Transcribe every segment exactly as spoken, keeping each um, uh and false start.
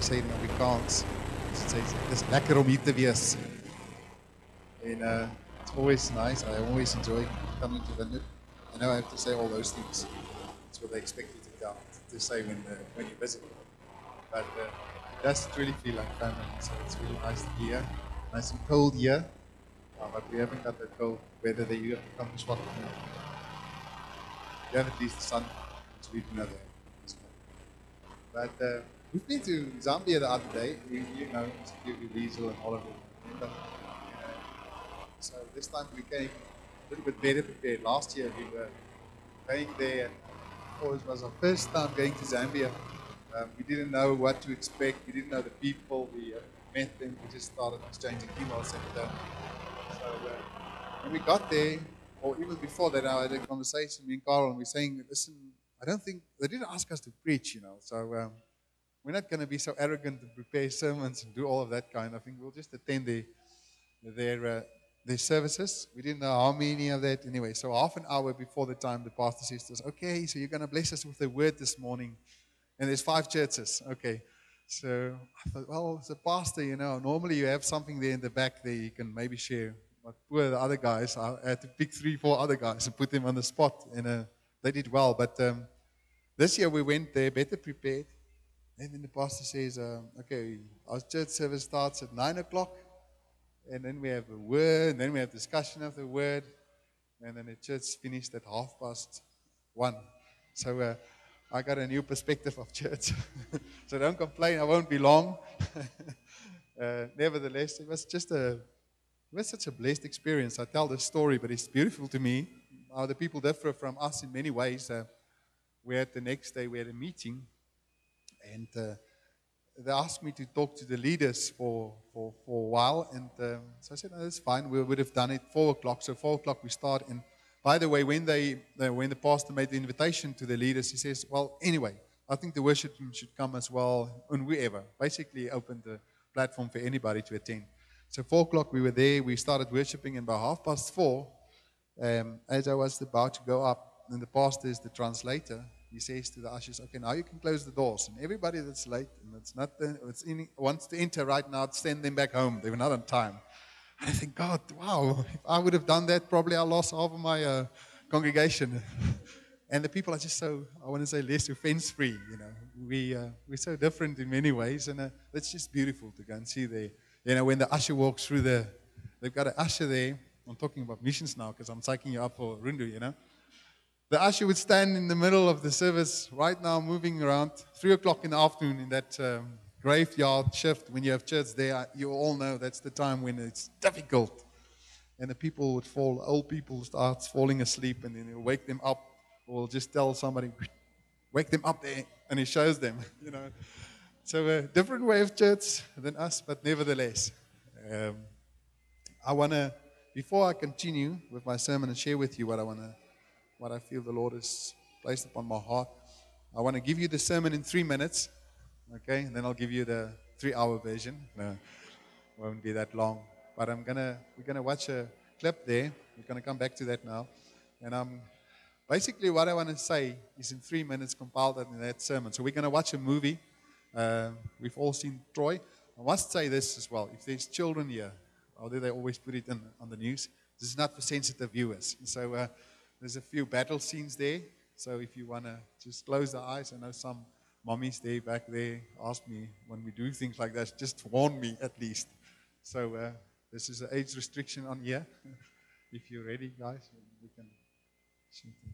sê in Afrikaans. Dit sê dis lekker om hier te wees. And uh, it's always nice. I always enjoy coming to London. I know I have to say all those things. That's what they expect you to tell, to say when uh, when you visit. But uh, it does really feel like family. So it's really nice to be here. Nice and cold here. Uh, but we haven't got that cold weather that you have to come to Scotland. You have at least the sun to read another. But uh, we've been to Zambia the other day. We, you know, Security Weasel and all of it. Remember? Uh, so this time we came a little bit better prepared. Last year we were going there, and oh, it was our first time going to Zambia. Um, we didn't know what to expect. We didn't know the people. We uh, met them. We just started exchanging emails. And uh, so uh, when we got there, or even before that, I had a conversation, me and Carl, and we were saying, listen, I don't think, they didn't ask us to preach, you know. So um, we're not going to be so arrogant to prepare sermons and do all of that kind of thing. We'll just attend the, their, uh, their services. We didn't know how many of that. Anyway, so half an hour before the time, the pastor says to us, okay, so you're going to bless us with a word this morning. And there's five churches. Okay. So I thought, well, as a pastor, you know, normally you have something there in the back there you can maybe share. But poor the other guys, I had to pick three, four other guys and put them on the spot. And uh, they did well. But um, this year we went there better prepared. And then the pastor says, um, okay, our church service starts at nine o'clock. And then we have a word. And then we have discussion of the word. And then the church finished at half past one. So uh, I got a new perspective of church. So don't complain, I won't be long. uh, nevertheless, it was just a, it was such a blessed experience. I tell this story, but it's beautiful to me. How the people differ from us in many ways. Uh, we had the next day, we had a meeting, and uh, they asked me to talk to the leaders for, for, for a while. And um, so I said, no, that's fine. We would have done it four o'clock. So four o'clock we start. And by the way, when they, they when the pastor made the invitation to the leaders, he says, well, anyway, I think the worship team should come as well, and whoever. Basically opened the platform for anybody to attend. So four o'clock we were there. We started worshiping, and by half past four, um, as I was about to go up, and the pastor is the translator, he says to the ushers, okay, now you can close the doors. And everybody that's late and that's not the, that's in, wants to enter right now, send them back home. They were not on time. And I think, God, wow, if I would have done that, probably I lost half of my uh, congregation. And the people are just so, I want to say, less offense-free, you know. We, uh, we're so different in many ways, and uh, it's just beautiful to go and see there. You know, when the usher walks through the, they've got an usher there. I'm talking about missions now because I'm taking you up for Rundu, you know. The usher would stand in the middle of the service right now, moving around, three o'clock in the afternoon in that um, graveyard shift. When you have church there, you all know that's the time when it's difficult. And the people would fall, old people start falling asleep, and then he'll wake them up, or just tell somebody, wake them up there, and he shows them, you know. So a different way of church than us, but nevertheless. Um, I want to, before I continue with my sermon and share with you what I want to what I feel the Lord has placed upon my heart. I want to give you the sermon in three minutes, okay? And then I'll give you the three-hour version. No, it won't be that long. But I'm gonna, we're gonna watch a clip there. We're gonna come back to that now. And um, basically what I want to say is in three minutes compiled in that sermon. So we're gonna watch a movie. Uh, we've all seen Troy. I must say this as well. If there's children here, or do they always put it in, on the news? This is not for sensitive viewers. So. Uh, There's a few battle scenes there, so if you want to just close the eyes, I know some mommies there, back there, ask me when we do things like that, just warn me at least. So uh, this is an age restriction on here. If you're ready, guys, we can shoot it.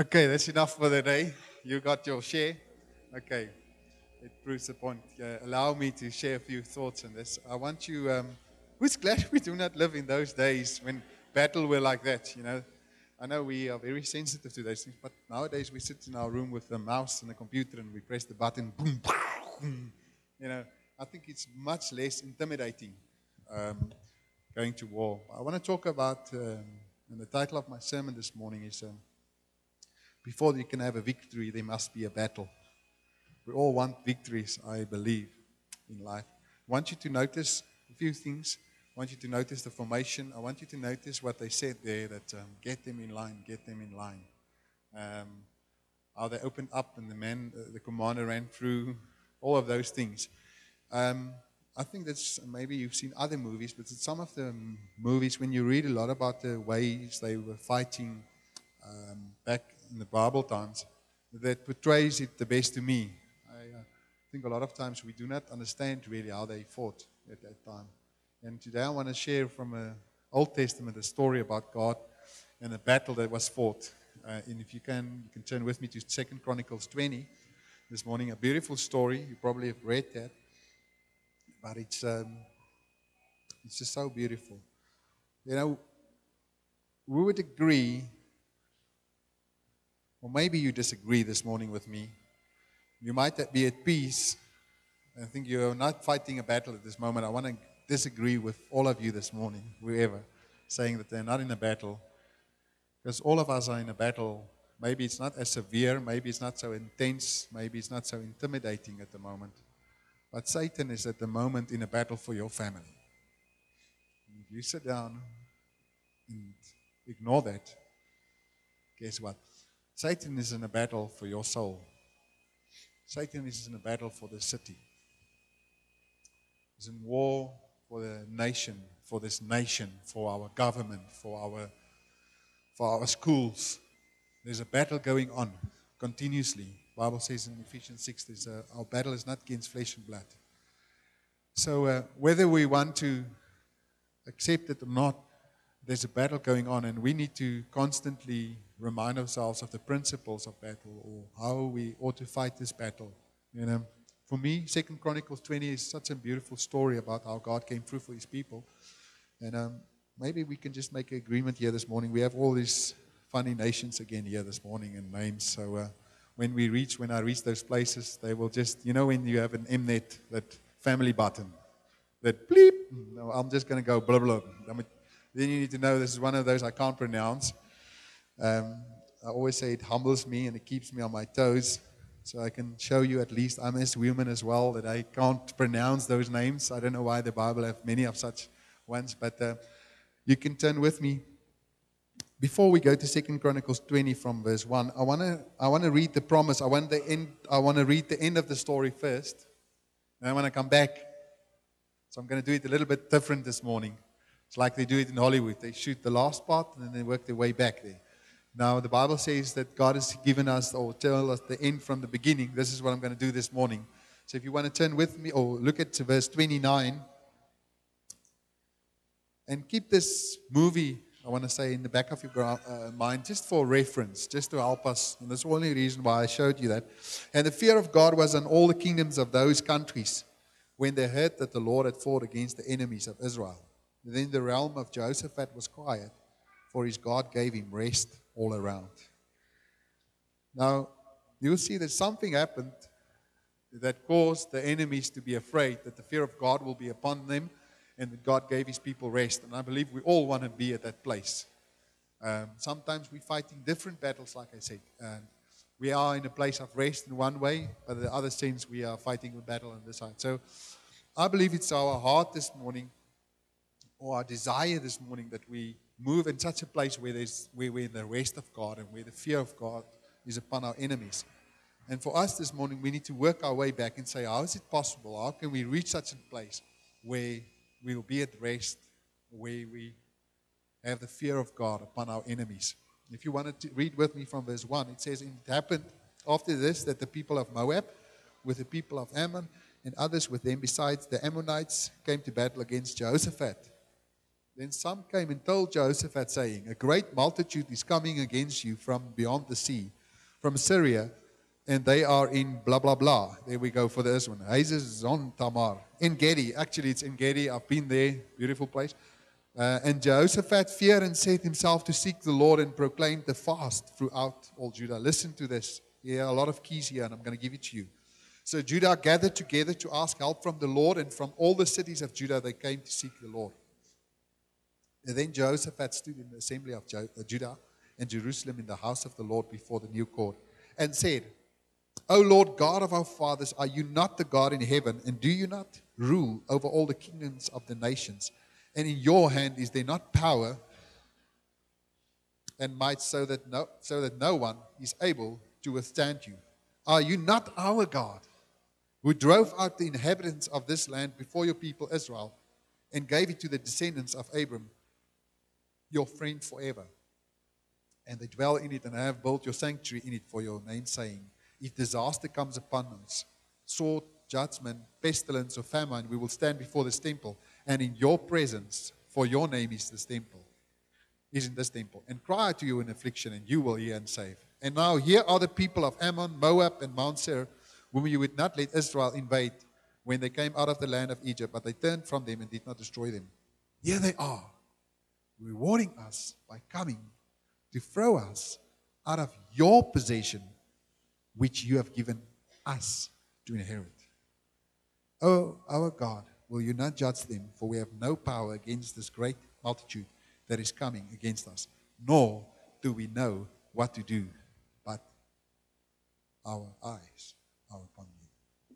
Okay, that's enough for the day. You got your share. Okay, it proves the point. Uh, allow me to share a few thoughts on this. I want you, um, who's glad we do not live in those days when battle were like that, you know? I know we are very sensitive to those things, but nowadays we sit in our room with a mouse and a computer and we press the button, boom, boom. You know, I think it's much less intimidating um, going to war. I want to talk about, um, and the title of my sermon this morning is, um, Before you can have a victory, there must be a battle. We all want victories, I believe, in life. I want you to notice a few things. I want you to notice the formation. I want you to notice what they said there, that um, get them in line, get them in line. Um, how they opened up and the man, uh, the commander ran through, all of those things. Um, I think that's, maybe you've seen other movies, but in some of the movies, when you read a lot about the ways they were fighting um, back in the Bible times, that portrays it the best to me. I uh, think a lot of times we do not understand really how they fought at that time. And today I want to share from the Old Testament a story about God and a battle that was fought. Uh, and if you can, you can turn with me to Second Chronicles twenty this morning. A beautiful story. You probably have read that. But it's, um, it's just so beautiful. You know, we would agree, or maybe you disagree this morning with me. You might be at peace. I think you're not fighting a battle at this moment. I want to disagree with all of you this morning, whoever, saying that they're not in a battle. Because all of us are in a battle. Maybe it's not as severe, maybe it's not so intense, maybe it's not so intimidating at the moment. But Satan is at the moment in a battle for your family. And if you sit down and ignore that, guess what? Satan is in a battle for your soul. Satan is in a battle for the city. He's in war for the nation, for this nation, for our government, for our for our schools. There's a battle going on continuously. The Bible says in Ephesians six, there's a, our battle is not against flesh and blood. So uh, whether we want to accept it or not, there's a battle going on, and we need to constantly remind ourselves of the principles of battle, or how we ought to fight this battle. You know, for me, Second Chronicles twenty is such a beautiful story about how God came through for His people. And um, maybe we can just make an agreement here this morning. We have all these funny nations again here this morning and names. So uh, when we reach, when I reach those places, they will just, you know, when you have an Mnet, that family button, that bleep. No, I'm just going to go blah blah. I mean, then you need to know this is one of those I can't pronounce. Um, I always say it humbles me and it keeps me on my toes. So I can show you at least I'm as human as well, that I can't pronounce those names. I don't know why the Bible have many of such ones, but uh, you can turn with me. Before we go to Second Chronicles twenty from verse one, I want to I want to read the promise. I want the end. I want to read the end of the story first, and I want to come back. So I'm going to do it a little bit different this morning. It's like they do it in Hollywood. They shoot the last part and then they work their way back there. Now, the Bible says that God has given us, or tell us the end from the beginning. This is what I'm going to do this morning. So if you want to turn with me, or look at verse twenty-nine, and keep this movie, I want to say, in the back of your uh, mind, just for reference, just to help us. And that's the only reason why I showed you that. And the fear of God was on all the kingdoms of those countries when they heard that the Lord had fought against the enemies of Israel. Then the realm of Jehoshaphat was quiet, for his God gave him rest all around. Now, you'll see that something happened that caused the enemies to be afraid, that the fear of God will be upon them, and that God gave His people rest. And I believe we all want to be at that place. Um, sometimes we're fighting different battles, like I said. And we are in a place of rest in one way, but in the other sense, we are fighting a battle on this side. So I believe it's our heart this morning, or our desire this morning, that we move in such a place where there's where we're in the rest of God and where the fear of God is upon our enemies. And for us this morning, we need to work our way back and say, how is it possible? How can we reach such a place where we will be at rest, where we have the fear of God upon our enemies? If you wanted to read with me from verse one, it says, "And it happened after this that the people of Moab with the people of Ammon and others with them besides the Ammonites came to battle against Jehoshaphat. Then some came and told Jehoshaphat, saying, a great multitude is coming against you from beyond the sea, from Syria, and they are in blah, blah, blah. There we go for this one. Hazazon Tamar. En Gedi. Actually, it's En Gedi. I've been there. Beautiful place. Uh, and Jehoshaphat feared and set himself to seek the Lord and proclaimed the fast throughout all Judah. Listen to this. Yeah, a lot of keys here, and I'm going to give it to you. So Judah gathered together to ask help from the Lord, and from all the cities of Judah they came to seek the Lord. And then Jehoshaphat stood in the assembly of Judah and Jerusalem in the house of the Lord before the new court and said, O Lord God of our fathers, are you not the God in heaven, and do you not rule over all the kingdoms of the nations? And in your hand is there not power and might, so that no, so that no one is able to withstand you? Are you not our God, who drove out the inhabitants of this land before your people Israel and gave it to the descendants of Abram, your friend forever? And they dwell in it and have built your sanctuary in it for your name, saying, if disaster comes upon us, sword, judgment, pestilence, or famine, we will stand before this temple, and in your presence, for your name is this temple, is in this temple, and cry to you in affliction, and you will hear and save. And now here are the people of Ammon, Moab, and Mount Seir, whom you would not let Israel invade when they came out of the land of Egypt, but they turned from them and did not destroy them. Here they are, rewarding us by coming to throw us out of your possession, which you have given us to inherit. Oh, our God, will you not judge them? For we have no power against this great multitude that is coming against us, nor do we know what to do, but our eyes are upon you.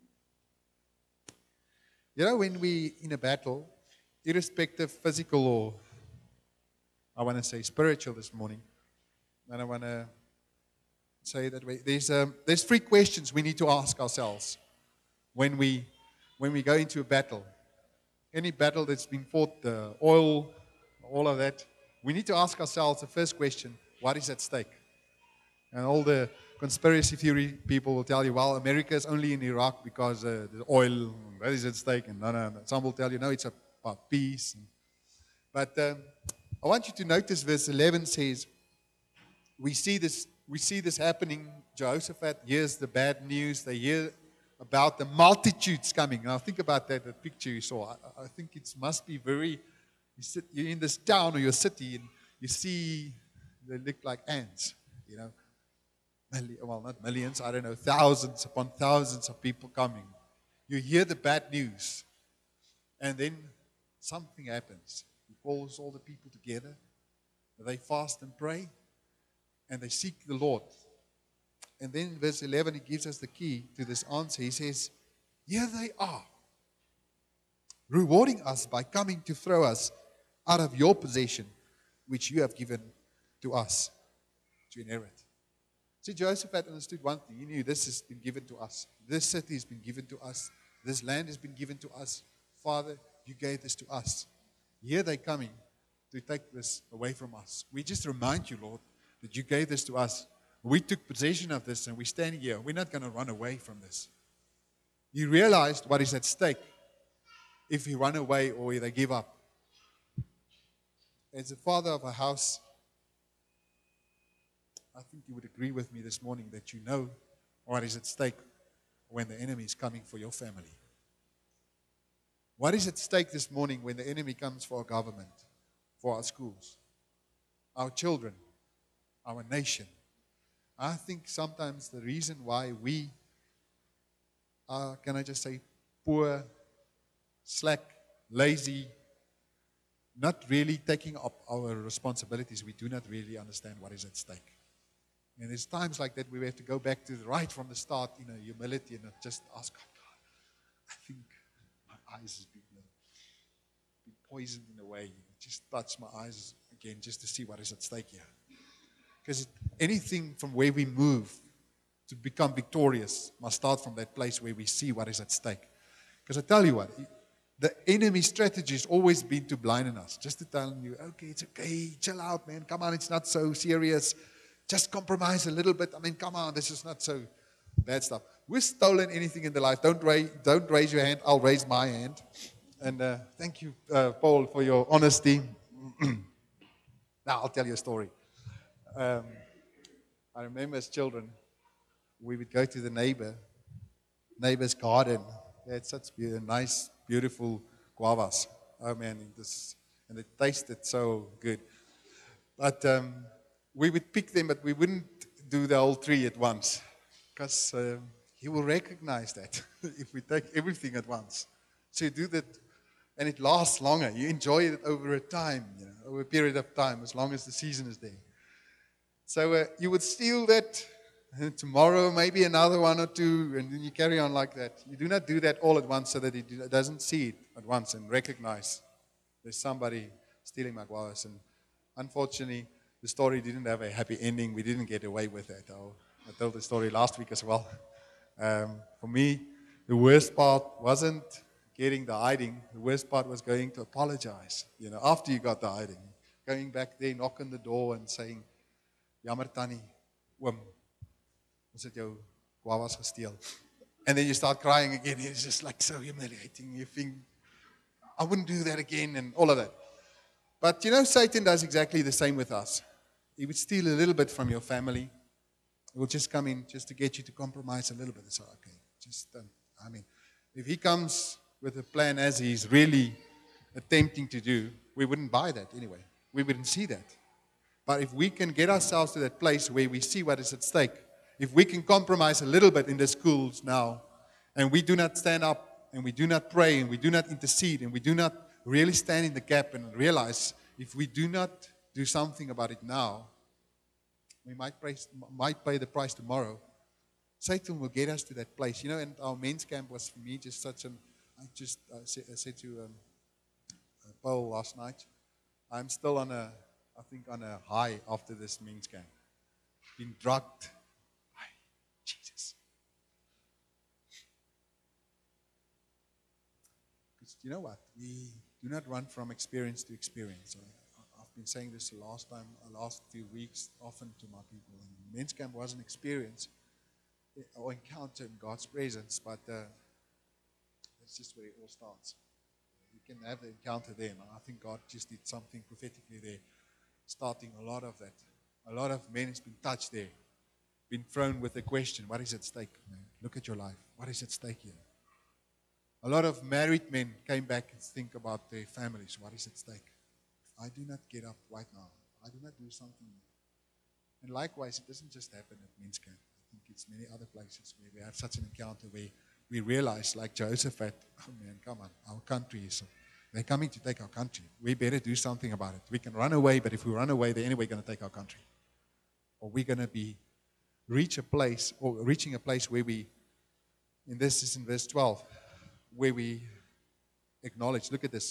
You know, when we in a battle, irrespective physical or, I want to say spiritual this morning, and I want to say that way, there's um, there's three questions we need to ask ourselves when we when we go into a battle. Any battle that's been fought, the oil, all of that, we need to ask ourselves the first question: what is at stake? And all the conspiracy theory people will tell you, well, America is only in Iraq because uh, the oil, that is at stake. And no, no, no. Some will tell you, no, it's about peace. But um, I want you to notice verse eleven says, we see this we see this happening. Jehoshaphat hears the bad news. They hear about the multitudes coming. Now think about that, that picture you saw. I, I think it must be very, you sit, you're in this town or your city and you see they look like ants, you know. Well, not millions, I don't know, thousands upon thousands of people coming. You hear the bad news, and then something happens. He calls all the people together. They fast and pray, and they seek the Lord. And then in verse eleven, he gives us the key to this answer. He says, here they are, rewarding us by coming to throw us out of your possession, which you have given to us to inherit. See, Jehoshaphat understood one thing. He knew this has been given to us. This city has been given to us. This land has been given to us. Father, you gave this to us. Here they're coming to take this away from us. We just remind you, Lord, that you gave this to us. We took possession of this and we're standing here. We're not going to run away from this. You realized what is at stake if we run away or they give up. As a father of a house, I think you would agree with me this morning that you know what is at stake when the enemy is coming for your family. What is at stake this morning when the enemy comes for our government, for our schools, our children, our nation? I think sometimes the reason why we are, can I just say, poor, slack, lazy, not really taking up our responsibilities, we do not really understand what is at stake. And there's times like that where we have to go back to the right from the start in a humility and just ask God, God, I think my eyes have been, been poisoned in a way. Just touch my eyes again just to see what is at stake here. Because anything from where we move to become victorious must start from that place where we see what is at stake. Because I tell you what, the enemy's strategy has always been to blind us. Just to tell you, okay, it's okay, chill out, man. Come on, it's not so serious. Just compromise a little bit. I mean, come on, this is not so bad stuff. We've stolen anything in the life. Don't raise, don't raise your hand. I'll raise my hand. And uh, thank you, uh, Paul, for your honesty. Now I'll tell you a story. Um, I remember as children, we would go to the neighbor, neighbor's garden. They had such be- nice, beautiful guavas. Oh man, this, and it tasted so good. But um, we would pick them, but we wouldn't do the whole tree at once, because uh, he will recognize that if we take everything at once. So you do that, and it lasts longer. You enjoy it over a time, you know, over a period of time, as long as the season is there. So uh, you would steal that, and tomorrow maybe another one or two, and then you carry on like that. You do not do that all at once so that he do- doesn't see it at once and recognize there's somebody stealing my guavas. And unfortunately, the story didn't have a happy ending. We didn't get away with that. I'll, I told the story last week as well. Um, for me, the worst part wasn't getting the hiding. The worst part was going to apologize. You know, after you got the hiding, going back there, knock on the door and saying, "Jammer tannie, oom, ons het jou guavas gesteel." And then you start crying again. It's just like so humiliating. You think, I wouldn't do that again, and all of that. But you know, Satan does exactly the same with us. He would steal a little bit from your family. He will just come in just to get you to compromise a little bit. It's like, okay, just, um, I mean, if he comes with a plan as he's really attempting to do, we wouldn't buy that anyway. We wouldn't see that. But if we can get ourselves to that place where we see what is at stake, if we can compromise a little bit in the schools now, and we do not stand up, and we do not pray, and we do not intercede, and we do not really stand in the gap and realize if we do not do something about it now, we might, price, might pay the price tomorrow. Satan will get us to that place. You know, and our men's camp was for me just such an, I just uh, said, I said to um, uh, Paul last night, I'm still on a, I think on a high after this men's camp. Been drugged by Jesus. Because you know what? We do not run from experience to experience. I, I've been saying this the last time, the last few weeks, often to my people. And men's camp was an experience or encounter in God's presence, but uh, that's just where it all starts. You can have the encounter there, and I think God just did something prophetically there, starting a lot of that. A lot of men has been touched there, been thrown with the question, what is at stake, man? Look at your life. What is at stake here? A lot of married men came back and think about their families. What is at stake? If I do not get up right now, I do not do something. And likewise, it doesn't just happen at men's camp. I think it's many other places where we have such an encounter where we realize, like Jehoshaphat, oh man, come on, our country is, they're coming to take our country. We better do something about it. We can run away, but if we run away, they're anyway going to take our country. Or we're going to be, reach a place, or reaching a place where we, and this is in verse twelve, where we acknowledge, look at this.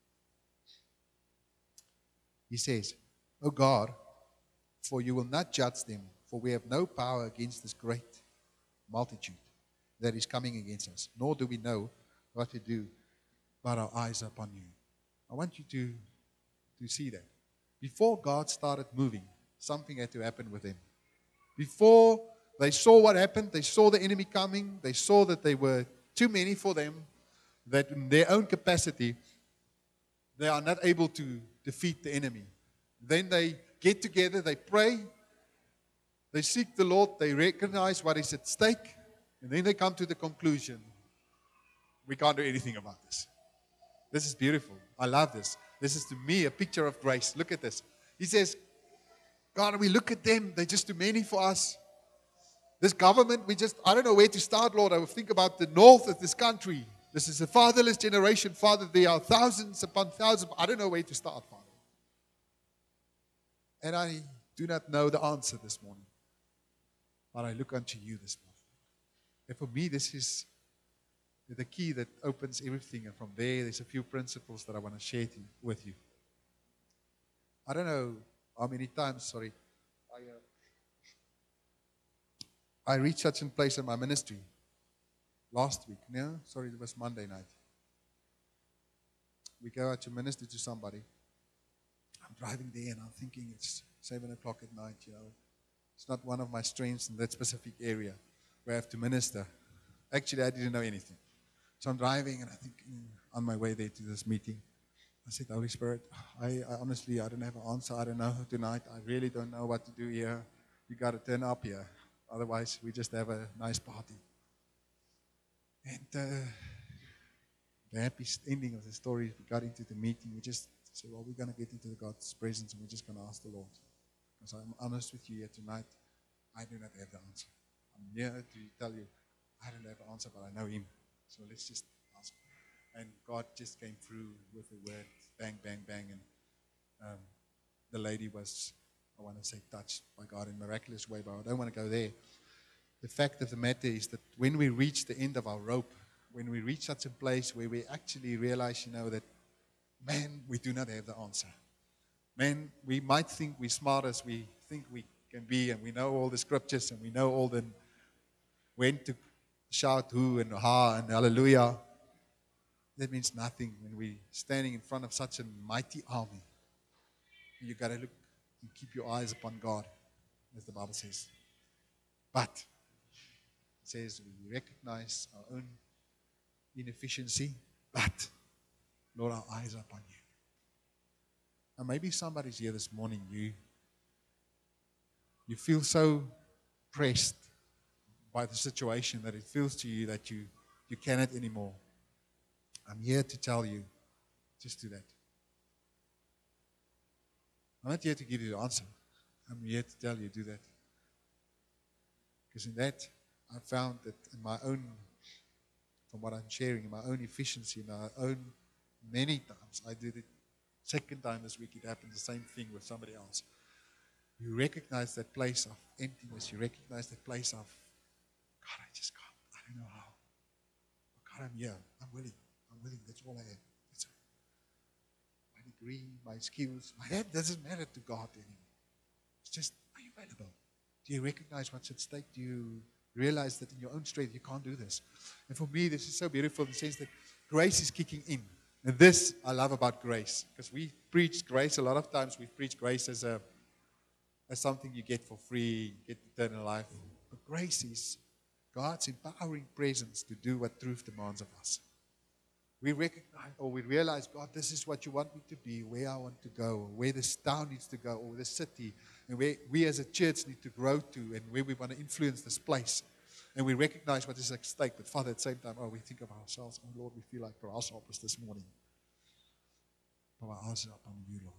He says, "O God, for you will not judge them, for we have no power against this great multitude that is coming against us, nor do we know what to do, but our eyes are upon you." I want you to, to see that. Before God started moving, something had to happen with them. Before they saw what happened, they saw the enemy coming, they saw that they were too many for them, that in their own capacity, they are not able to defeat the enemy. Then they get together, they pray, they seek the Lord, they recognize what is at stake, and then they come to the conclusion, we can't do anything about this. This is beautiful. I love this. This is to me a picture of grace. Look at this. He says, God, we look at them, they're just too many for us. This government, we just, I don't know where to start, Lord. I would think about the north of this country. This is a fatherless generation, Father. There are thousands upon thousands. I don't know where to start, Father. And I do not know the answer this morning. But I look unto you this morning. And for me, this is the key that opens everything. And from there, there's a few principles that I want to share to, with you. I don't know how many times, sorry, I, uh, I reached such a place in my ministry last week. No, sorry, it was Monday night. We go out to minister to somebody. I'm driving there and I'm thinking it's seven o'clock at night, you know. It's not one of my strengths in that specific area where I have to minister. Actually, I didn't know anything. So I'm driving and I think mm, on my way there to this meeting, I said, Holy Spirit, I, I honestly, I don't have an answer. I don't know tonight. I really don't know what to do here. You got to turn up here. Otherwise, we just have a nice party. And uh, the happy ending of the story, we got into the meeting. We just said, well, we're going to get into God's presence and we're just going to ask the Lord. Because I'm honest with you here tonight, I do not have the answer. I'm here to tell you, I don't have the answer, but I know Him. So let's just ask. And God just came through with the word, bang, bang, bang. And um, the lady was, I want to say, touched by God in a miraculous way, but I don't want to go there. The fact of the matter is that when we reach the end of our rope, when we reach such a place where we actually realize, you know, that, man, we do not have the answer. Man, we might think we're smart as we think we can be, and we know all the scriptures, and we know all the when to shout who and ha and hallelujah. That means nothing when we're standing in front of such a mighty army. You got to look and keep your eyes upon God, as the Bible says. But it says we recognize our own inefficiency, but Lord, our eyes are upon you. And maybe somebody's here this morning, you you feel so pressed by the situation that it feels to you that you, you cannot anymore. I'm here to tell you, just do that. I'm not here to give you the answer. I'm here to tell you, do that. Because in that, I found that in my own, from what I'm sharing, in my own efficiency, in my own, many times, I did it, second time this week, it happened the same thing with somebody else. You recognize that place of emptiness. You recognize that place of, God, I just can't. I don't know how. But God, I'm here. I'm willing. I'm willing. That's all I have. That's all. My degree, my skills, my head doesn't matter to God anymore. It's just, are you available? Do you recognize what's at stake? Do you realize that in your own strength you can't do this? And for me, this is so beautiful in the sense that grace is kicking in. And this I love about grace. Because we preach grace, a lot of times we preach grace as a as something you get for free, you get eternal life. But grace is God's empowering presence to do what truth demands of us. We recognize or we realize, God, this is what you want me to be, where I want to go, where this town needs to go, or this city, and where we as a church need to grow to, and where we want to influence this place. And we recognize what is at stake. But Father, at the same time, oh, we think of ourselves. Oh, Lord, we feel like grasshoppers this morning. But our eyes are upon you, Lord.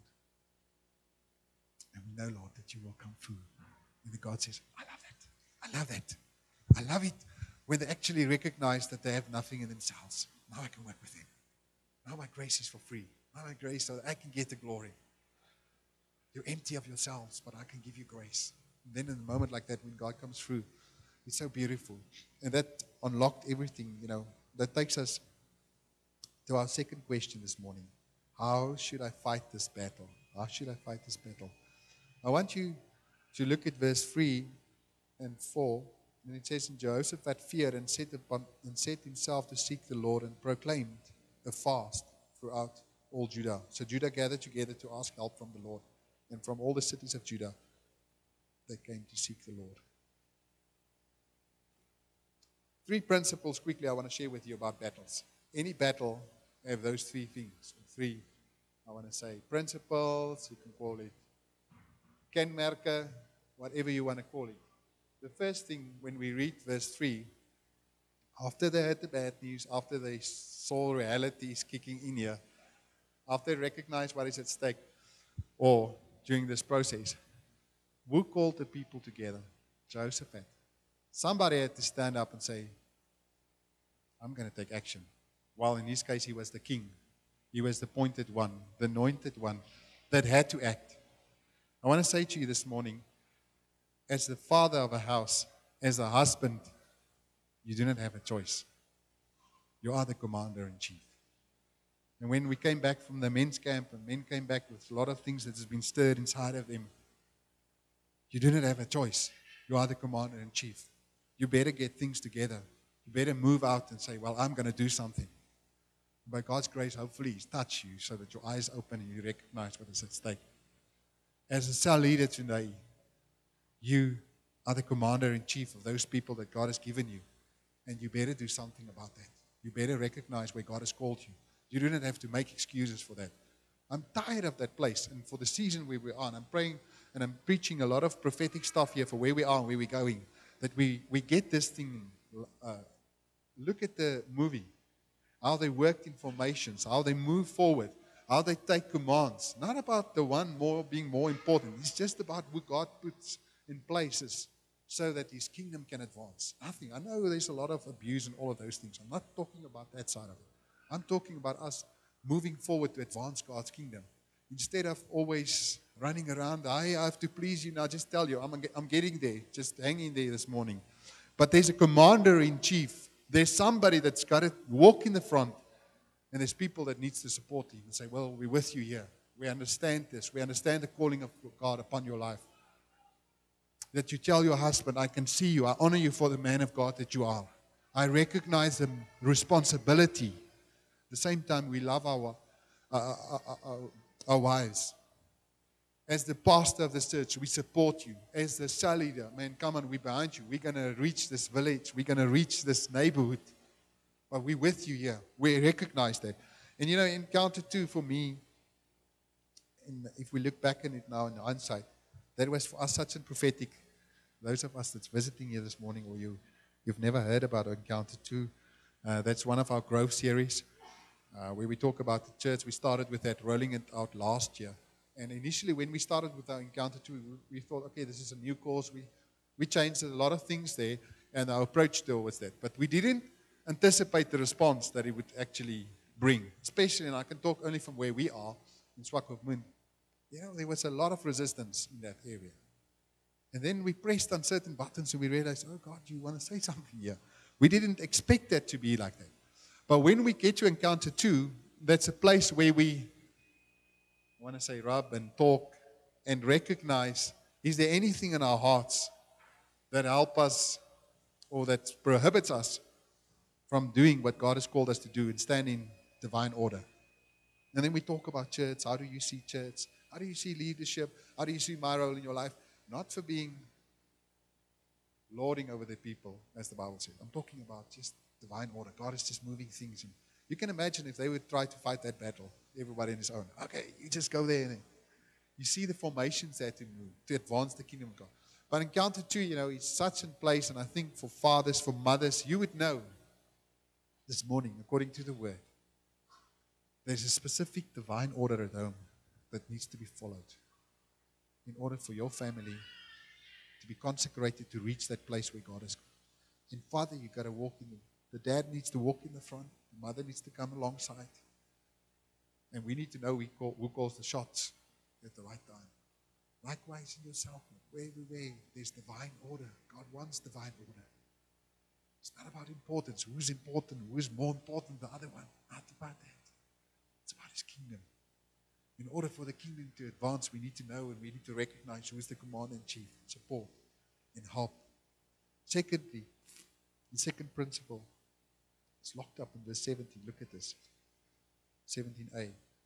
And we know, Lord, that you will come through. And then God says, I love that. I love that. I love it when they actually recognize that they have nothing in themselves. Now I can work with them. Now my grace is for free. Now my grace so that I can get the glory. You're empty of yourselves, but I can give you grace. And then in a moment like that, when God comes through, it's so beautiful. And that unlocked everything, you know. That takes us to our second question this morning. How should I fight this battle? How should I fight this battle? I want you to look at verse three and four. And it says, and Jehoshaphat feared and set, upon, and set himself to seek the Lord and proclaimed a fast throughout all Judah. So Judah gathered together to ask help from the Lord. And from all the cities of Judah, they came to seek the Lord. Three principles quickly I want to share with you about battles. Any battle have those three things. Three, I want to say, principles, you can call it kenmerke, whatever you want to call it. The first thing when we read verse three, after they heard the bad news, after they saw reality is kicking in here, after they recognized what is at stake, or during this process, who called the people together? Jehoshaphat. Somebody had to stand up and say, I'm going to take action. Well, in his case, he was the king. He was the appointed one, the anointed one that had to act. I want to say to you this morning, as the father of a house, as a husband, you do not have a choice. You are the commander-in-chief. And when we came back from the men's camp, and men came back with a lot of things that has been stirred inside of them, you do not have a choice. You are the commander-in-chief. You better get things together. You better move out and say, well, I'm going to do something. By God's grace, hopefully, He's touched you so that your eyes open and you recognize what is at stake. As a cell leader today, you are the commander-in-chief of those people that God has given you. And you better do something about that. You better recognize where God has called you. You do not have to make excuses for that. I'm tired of that place. And for the season where we are, and I'm praying and I'm preaching a lot of prophetic stuff here for where we are and where we're going, that we, we get this thing. Uh, look at the movie, how they worked in formations, how they move forward, how they take commands. Not about the one more being more important. It's just about who God puts in places so that His kingdom can advance. Nothing. I know there's a lot of abuse and all of those things. I'm not talking about that side of it. I'm talking about us moving forward to advance God's kingdom. Instead of always running around, I have to please you now, just tell you, I'm, I'm getting there. Just hang in there this morning. But there's a commander-in-chief. There's somebody that's got to walk in the front. And there's people that needs to support him and say, well, we're with you here. We understand this. We understand the calling of God upon your life. That you tell your husband, I can see you. I honor you for the man of God that you are. I recognize the responsibility. At the same time, we love our, uh, our, our, our wives. As the pastor of the church, we support you. As the cell leader, man, come on, we're behind you. We're going to reach this village. We're going to reach this neighborhood. But we're with you here. We recognize that. And you know, Encounter two for me, and if we look back on it now in hindsight, that was for us such a prophetic. Those of us that's visiting here this morning, or you, you've never heard about Encounter two, uh, that's one of our growth series. Uh, where we talk about the church. We started with that, rolling it out last year. And initially when we started with our Encounter two, we, we thought, okay, this is a new course. We, we changed a lot of things there, and our approach towards that. But we didn't anticipate the response that it would actually bring. Especially, and I can talk only from where we are, in Swakopmund. You know, there was a lot of resistance in that area. And then we pressed on certain buttons and we realized, oh God, you want to say something here. We didn't expect that to be like that. But when we get to Encounter two, that's a place where we, I want to say, rub and talk and recognize, is there anything in our hearts that help us or that prohibits us from doing what God has called us to do and stand in divine order? And then we talk about church. How do you see church? How do you see leadership? How do you see my role in your life? Not for being lording over the people, as the Bible says. I'm talking about just divine order. God is just moving things. And you can imagine if they would try to fight that battle, everybody in his own. Okay, you just go there. And you see the formations there to move, to advance the kingdom of God. But Encounter two, you know, is such a place, and I think for fathers, for mothers, you would know this morning, according to the word, there's a specific divine order at home that needs to be followed in order for your family to be consecrated to reach that place where God is. And father, you've got to walk in the, the dad needs to walk in the front, the mother needs to come alongside. And we need to know we call, who calls the shots at the right time. Likewise in yourself, everywhere there's divine order. God wants divine order. It's not about importance. Who's important? Who's more important than the other one? Not about that. It's about His kingdom. In order for the kingdom to advance, we need to know and we need to recognize who is the commander-in-chief, support and help. Secondly, the second principle is locked up in verse seventeen. Look at this. seventeen a.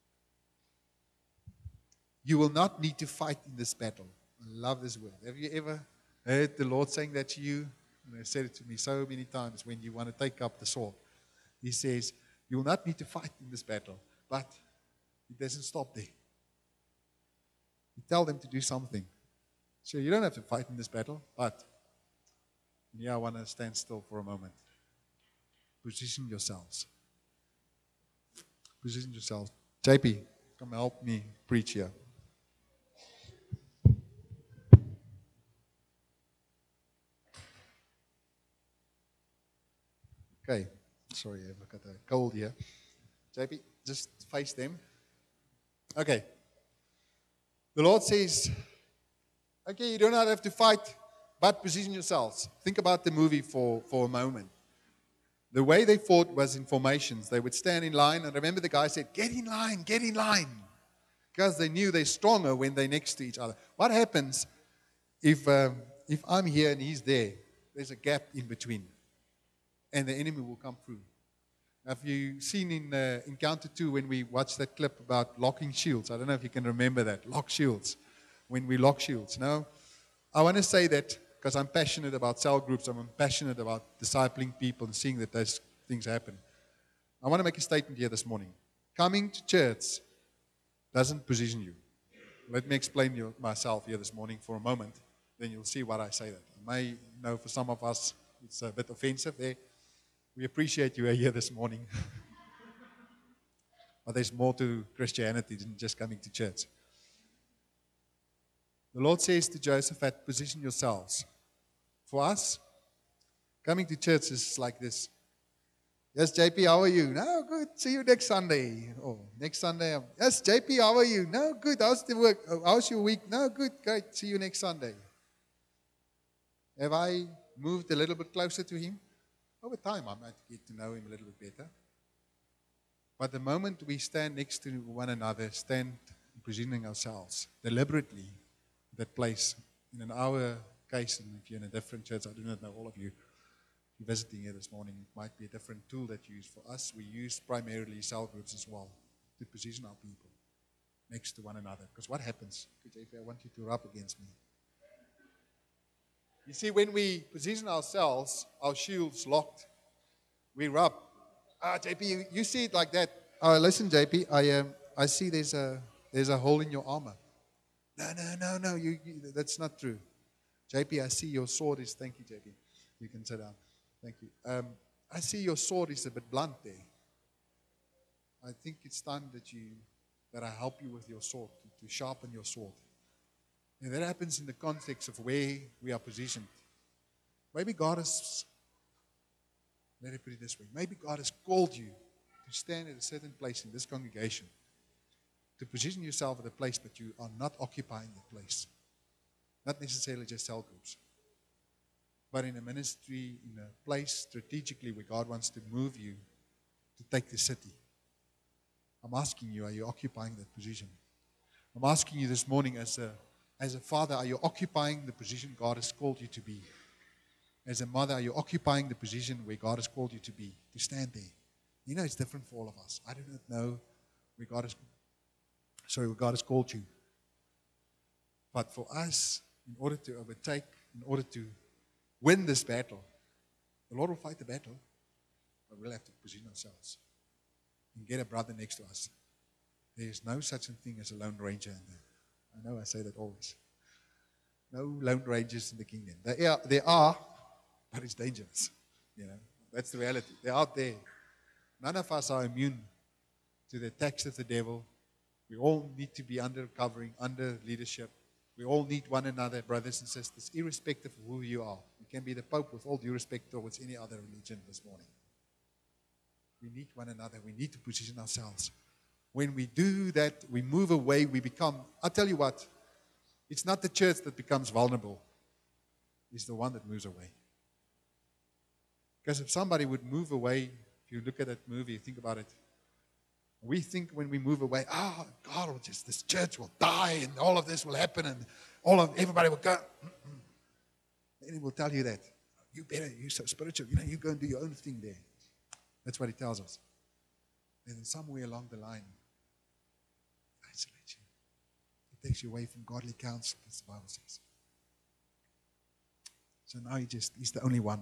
You will not need to fight in this battle. I love this word. Have you ever heard the Lord saying that to you? And He said it to me so many times when you want to take up the sword. He says, you will not need to fight in this battle. But it doesn't stop there. You tell them to do something. So you don't have to fight in this battle, but yeah, I want to stand still for a moment. Position yourselves. Position yourselves. J P, come help me preach here. Okay, sorry, I've got a cold here. J P, just face them. Okay. The Lord says, okay, you do not have to fight, but position yourselves. Think about the movie for, for a moment. The way they fought was in formations. They would stand in line, and remember the guy said, get in line, get in line. Because they knew they're stronger when they're next to each other. What happens if, um, if I'm here and he's there? There's a gap in between, and the enemy will come through. Have you seen in uh, Encounter two when we watched that clip about locking shields? I don't know if you can remember that. Lock shields. When we lock shields. Now, I want to say that because I'm passionate about cell groups. I'm passionate about discipling people and seeing that those things happen. I want to make a statement here this morning. Coming to church doesn't position you. Let me explain you myself here this morning for a moment, then you'll see what I say that. I may know for some of us it's a bit offensive there. We appreciate you are here this morning. But there's more to Christianity than just coming to church. The Lord says to Jehoshaphat, position yourselves. For us, coming to church is like this. Yes, J P, how are you? No, good. See you next Sunday. Oh, next Sunday. Yes, J P, how are you? No, good. How's the work? How's your week? No, good. Great. See you next Sunday. Have I moved a little bit closer to Him? Over time, I might get to know Him a little bit better. But the moment we stand next to one another, stand positioning ourselves deliberately, that place, in our case, and if you're in a different church, I do not know all of you, you're visiting here this morning, it might be a different tool that you use. For us, we use primarily cell groups as well to position our people next to one another. Because what happens? J P, I want you to rub against me. You see, when we position ourselves, our shields locked, we rub. Ah, J P, you, you see it like that. Uh, listen, J P, I um, I see there's a there's a hole in your armor. No, no, no, no, you, you, that's not true. J P, I see your sword is, thank you, J P. You can sit down. Thank you. Um, I see your sword is a bit blunt there. I think it's time that you, that I help you with your sword, to, to sharpen your sword. And that happens in the context of where we are positioned. Maybe God has, let me put it this way, maybe God has called you to stand at a certain place in this congregation, to position yourself at a place, but you are not occupying the place. Not necessarily just cell groups, but in a ministry, in a place strategically where God wants to move you to take the city. I'm asking you, are you occupying that position? I'm asking you this morning as a, as a father, are you occupying the position God has called you to be? As a mother, are you occupying the position where God has called you to be, to stand there? You know, it's different for all of us. I do not know where God has, sorry, where God has called you. But for us, in order to overtake, in order to win this battle, the Lord will fight the battle, but we'll have to position ourselves and get a brother next to us. There is no such a thing as a lone ranger in there. I know I say that always. No lone rangers in the kingdom. There are, there are, but it's dangerous. You know, that's the reality. They're out there. None of us are immune to the attacks of the devil. We all need to be under covering, under leadership. We all need one another, brothers and sisters, irrespective of who you are. You can be the Pope with all due respect towards any other religion this morning. We need one another. We need to position ourselves. When we do that, we move away, we become, I'll tell you what, it's not the church that becomes vulnerable. It's the one that moves away. Because if somebody would move away, if you look at that movie, think about it. We think when we move away, oh, God will just, this church will die and all of this will happen and all of, everybody will go. And he will tell you that. You better, you're so spiritual, you know, you go and do your own thing there. That's what he tells us. And then somewhere along the line, it isolates you. It takes you away from godly counsel, as the Bible says. So now he just, he's the only one.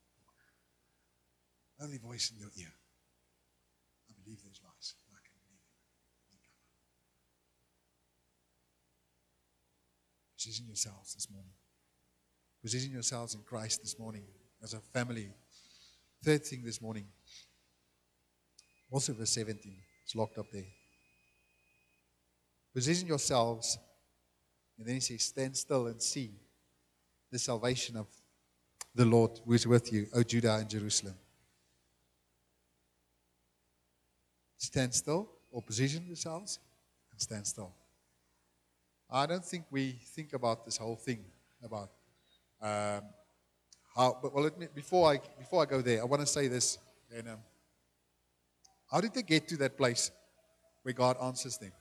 Only voice in your ear. I believe those lies. I can believe them. Position yourselves this morning. Position yourselves in Christ this morning as a family. Third thing this morning. Also verse seventeen. It's locked up there. Position yourselves. And then he says, stand still and see the salvation of the Lord who is with you, O Judah and Jerusalem. Stand still or position yourselves and stand still. I don't think we think about this whole thing about um, how. But well, let me, before I before I go there, I want to say this. And um, how did they get to that place where God answers them?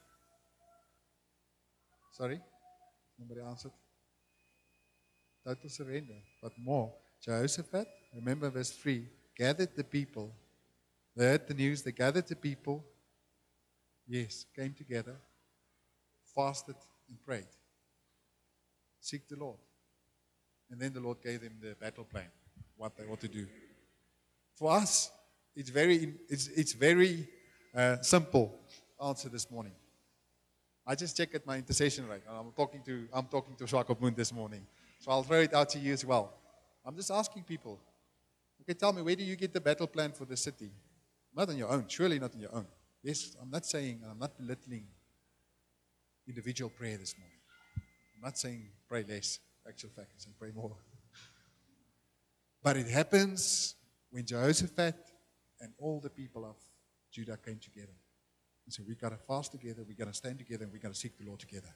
Sorry, nobody answered. Total surrender, but more. Jehoshaphat, remember verse three, gathered the people. They heard the news, they gathered the people, yes, came together, fasted and prayed. Seek the Lord. And then the Lord gave them the battle plan, what they ought to do. For us, it's very, it's, it's very uh, simple answer this morning. I just checked at my intercession rate. And I'm talking to I'm talking to Swakop Moon this morning. So I'll throw it out to you as well. I'm just asking people, okay, tell me, where do you get the battle plan for the city? Not on your own, surely not on your own. Yes, I'm not saying, I'm not belittling individual prayer this morning. I'm not saying pray less, actual fact, I say pray more. But it happens when Jehoshaphat and all the people of Judah came together. And so we got to fast together, we got to stand together, and we got to seek the Lord together.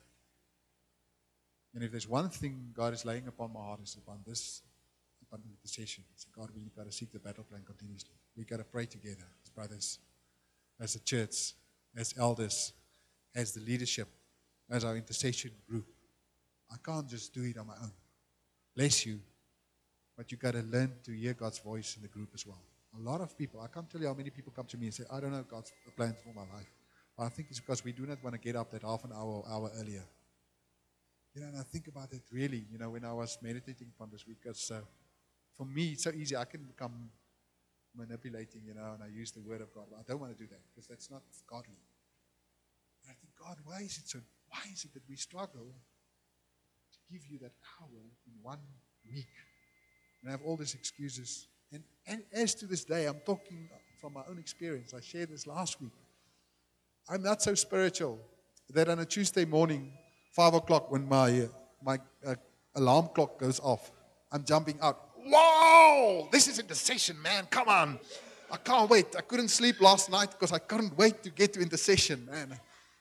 And if there's one thing God is laying upon my heart, is upon this, upon intercession. It's God, we got to seek the battle plan continuously. We got to pray together as brothers, as a church, as elders, as the leadership, as our intercession group. I can't just do it on my own. Bless you. But you got to learn to hear God's voice in the group as well. A lot of people, I can't tell you how many people come to me and say, I don't know God's plans for my life. But I think it's because we do not want to get up that half an hour or hour earlier. You know, and I think about it really, you know, when I was meditating upon this week, because uh, for me, it's so easy. I can become manipulating, you know, and I use the word of God. But I don't want to do that because that's not godly. And I think, God, why is it so, why is it that we struggle to give you that hour in one week? And I have all these excuses. And, and as to this day, I'm talking from my own experience. I shared this last week. I'm not so spiritual that on a Tuesday morning, five o'clock, when my, uh, my uh, alarm clock goes off, I'm jumping out. Whoa! This is intercession, man. Come on. I can't wait. I couldn't sleep last night because I couldn't wait to get to intercession, man.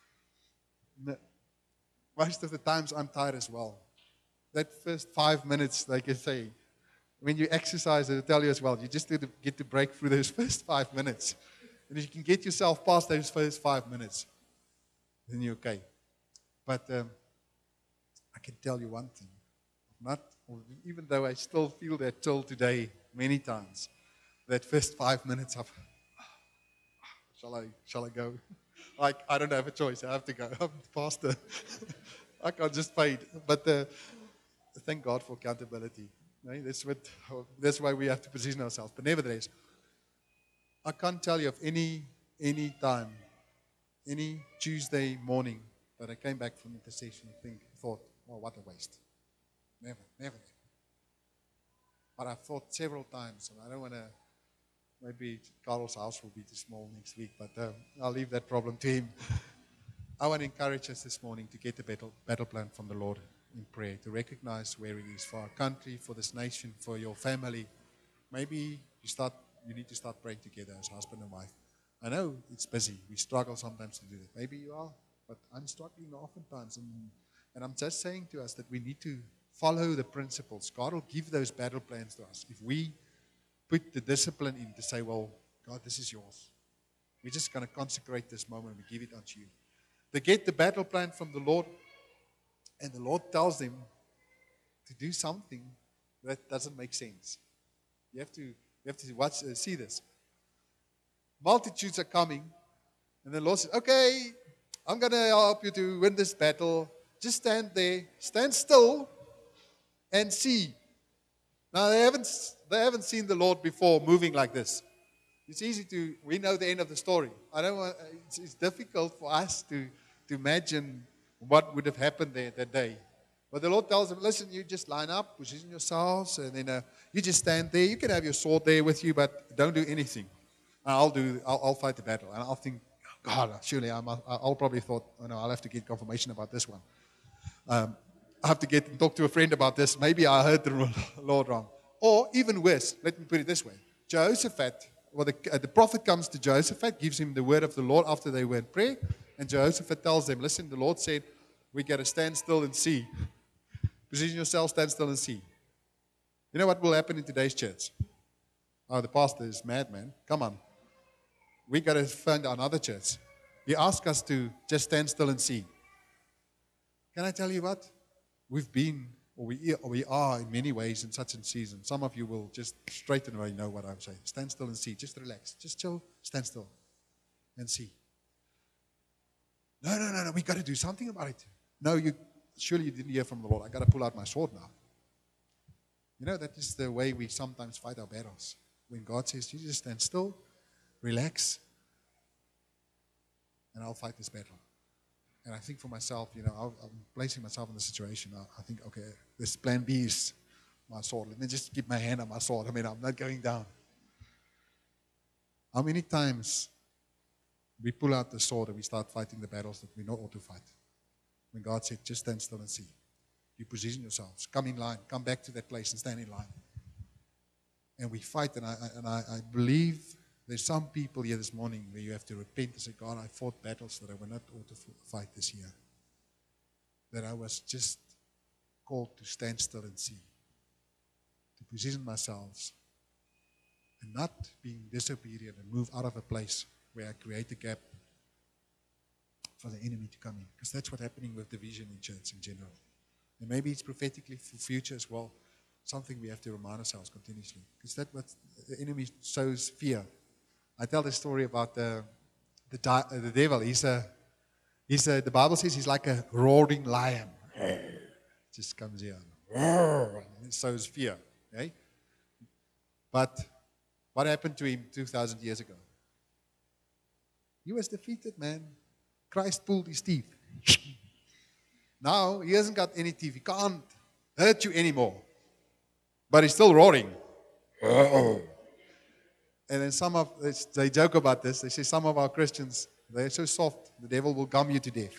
No. Most of the times I'm tired as well. That first five minutes, like I say, when you exercise, it'll tell you as well, you just need to get to break through those first five minutes. And if you can get yourself past those first five minutes, then you're okay. But um, I can tell you one thing. Not, even though I still feel that till today many times, that first five minutes of, shall I, shall I go? Like, I don't have a choice. I have to go. I'm the pastor. I can't just fade. But uh, thank God for accountability. Right? That's what. That's why we have to position ourselves. But nevertheless, I can't tell you of any any time, any Tuesday morning that I came back from intercession and think, thought, oh, what a waste. Never, never. But I've thought several times, and I don't want to. Maybe Carl's house will be too small next week, but um, I'll leave that problem to him. I want to encourage us this morning to get the battle battle plan from the Lord in prayer, to recognize where it is for our country, for this nation, for your family. Maybe you start. You need to start praying together as husband and wife. I know it's busy. We struggle sometimes to do that. Maybe you are, but I'm struggling oftentimes. And, and I'm just saying to us that we need to follow the principles. God will give those battle plans to us if we put the discipline in to say, well, God, this is yours. We're just going to consecrate this moment. We give it unto you. They get the battle plan from the Lord, and the Lord tells them to do something that doesn't make sense. You have to, you have to watch, uh, see this. Multitudes are coming, and the Lord says, okay, I'm going to help you to win this battle. Just stand there, stand still, and see. Now, they haven't, they haven't seen the Lord before moving like this. It's easy to, we know the end of the story. I don't want, it's, it's difficult for us to, to imagine what would have happened there that day. But the Lord tells them, listen, you just line up, position yourselves, and then uh, you just stand there. You can have your sword there with you, but don't do anything. And I'll do, I'll, I'll fight the battle. And I'll think, God, surely I'm, I'll probably thought, oh no, I'll have to get confirmation about this one. Um, I have to get and talk to a friend about this. Maybe I heard the Lord wrong. Or even worse, let me put it this way. Jehoshaphat, well, the, uh, the prophet comes to Jehoshaphat, gives him the word of the Lord after they were in prayer. And Jehoshaphat tells them, listen, the Lord said, we got to stand still and see. Position yourself, stand still and see. You know what will happen in today's church? Oh, the pastor is mad, man. Come on. We got to find another church. He asked us to just stand still and see. Can I tell you what? We've been, or we, or we are in many ways in such a season. Some of you will just straight away know what I'm saying. Stand still and see. Just relax. Just chill. Stand still and see. No, no, no, no. We got to do something about it. No, you surely you didn't hear from the Lord. I got to pull out my sword now. You know, that is the way we sometimes fight our battles. When God says, you just stand still, relax, and I'll fight this battle. And And I think for myself, you know, I'm placing myself in the situation. I, I think, okay, this plan B is my sword. Let me just keep my hand on my sword. I mean, I'm not going down. How many times we pull out the sword and we start fighting the battles that we know ought to fight? When God said, just stand still and see. You position yourselves. Come in line. Come back to that place and stand in line. And we fight. And I, and I, I believe there's some people here this morning where you have to repent and say, God, I fought battles that I were not ought to fight this year. That I was just called to stand still and see. To position myself. And not being disobedient and move out of a place where I create a gap for the enemy to come in. Because that's what's happening with division in church in general. And maybe it's prophetically for future as well. Something we have to remind ourselves continuously. Because that's what the enemy sows fear. I tell the story about the the, di- the devil. He's a, he's a, the Bible says he's like a roaring lion. Just comes here. And sows fear. Okay? But what happened to him two thousand years ago? He was defeated, man. Christ pulled his teeth. Now, he hasn't got any teeth. He can't hurt you anymore. But he's still roaring. And then some of, they joke about this. They say some of our Christians, they're so soft, the devil will gum you to death.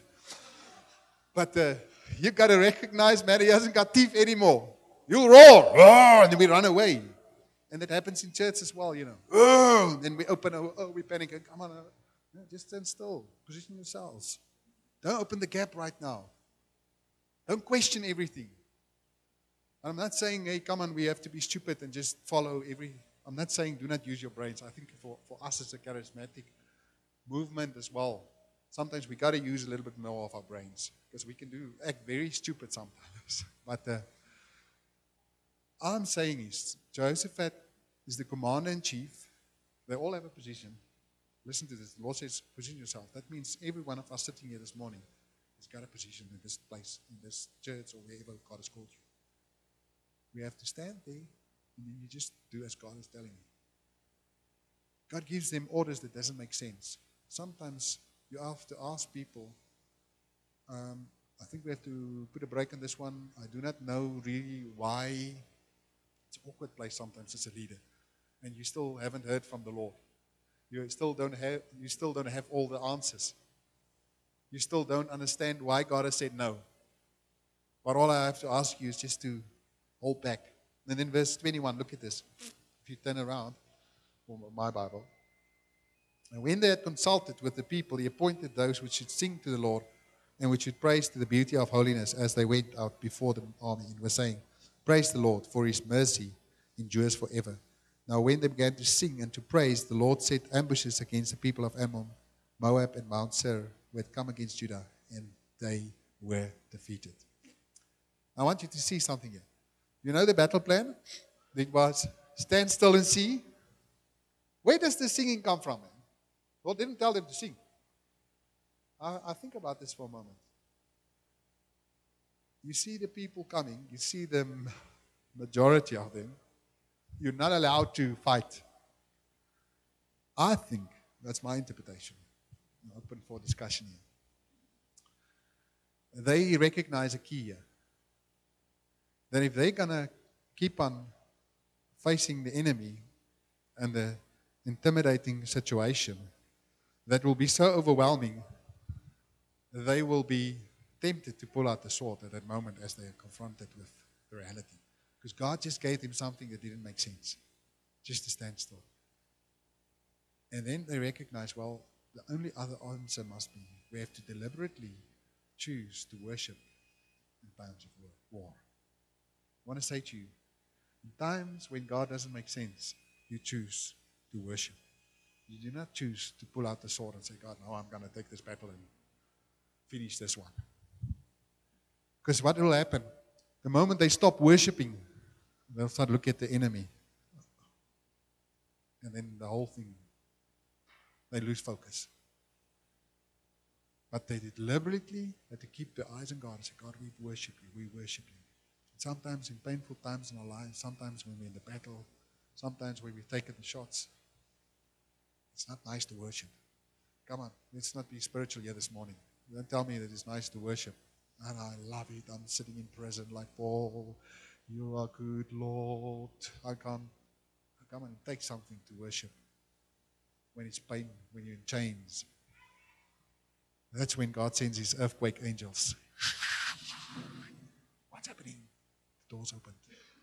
But uh, you got to recognize, man, he hasn't got teeth anymore. You roar, roar, and then we run away. And that happens in church as well, you know. Oh, then we open, oh, we panic. Come on, no, just stand still. Position yourselves. Don't open the gap right now. Don't question everything. I'm not saying, hey, come on, we have to be stupid and just follow every. I'm not saying do not use your brains. I think for, for us as a charismatic movement as well, sometimes we got to use a little bit more of our brains because we can do act very stupid sometimes. But uh, all I'm saying is, Jehoshaphat is the commander-in-chief. They all have a position. Listen to this. The Lord says, position yourself. That means every one of us sitting here this morning has got a position in this place, in this church, or wherever God has called you. We have to stand there, and then you just do as God is telling you. God gives them orders that doesn't make sense. Sometimes you have to ask people, um, I think we have to put a break on this one. I do not know really why. It's an awkward place sometimes as a leader. And you still haven't heard from the Lord. You still don't have, you still don't have all the answers. You still don't understand why God has said no. But all I have to ask you is just to hold back. And then verse twenty-one, look at this. If you turn around, or my Bible. And when they had consulted with the people, he appointed those which should sing to the Lord and which should praise to the beauty of holiness as they went out before the army and were saying, praise the Lord, for his mercy endures forever. Now when they began to sing and to praise, the Lord set ambushes against the people of Ammon, Moab, and Mount Seir, who had come against Judah, and they were defeated. I want you to see something here. You know the battle plan? It was stand still and see. Where does the singing come from? Man? Well, didn't tell them to sing. I, I think about this for a moment. You see the people coming. You see the majority of them. You're not allowed to fight. I think, that's my interpretation. I'm open for discussion here. They recognize a key here. That if they're going to keep on facing the enemy and the intimidating situation that will be so overwhelming, they will be tempted to pull out the sword at that moment as they are confronted with the reality. Because God just gave them something that didn't make sense, just to stand still. And then they recognize, well, the only other answer must be we have to deliberately choose to worship in times of war. I want to say to you, in times when God doesn't make sense, you choose to worship. You do not choose to pull out the sword and say, God, now I'm going to take this battle and finish this one. Because what will happen? The moment they stop worshiping, they'll start looking at the enemy. And then the whole thing, they lose focus. But they deliberately had to keep their eyes on God and say, God, we worship you, we worship you. And sometimes in painful times in our lives, sometimes when we're in the battle, sometimes when we've taken the shots, it's not nice to worship. Come on, let's not be spiritual here this morning. Don't tell me that it's nice to worship. And I love it. I'm sitting in prison like Paul. You are good, Lord. I can't. Come and take something to worship. When it's pain, when you're in chains. That's when God sends his earthquake angels. What's happening? The door's open.